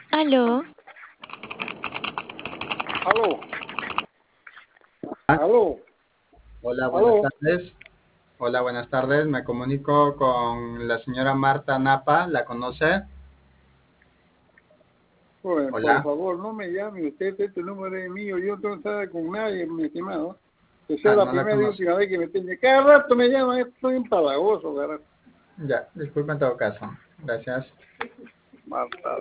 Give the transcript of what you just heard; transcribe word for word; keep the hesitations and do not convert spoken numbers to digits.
Aló. Aló, Ah, aló, Hola, buenas aló. tardes. Hola, buenas tardes. Me comunico con la señora Marta Napa. ¿La conoce? Pues, por Hola. favor, no me llame usted, este número es mío, yo no tengo nada con nadie, mi estimado. Que sea Ah, la no la primera y conoce. última vez que me tiene. Cada rato me llama, estoy empalagoso, carajo. Ya, disculpe en todo caso. Gracias. Marta.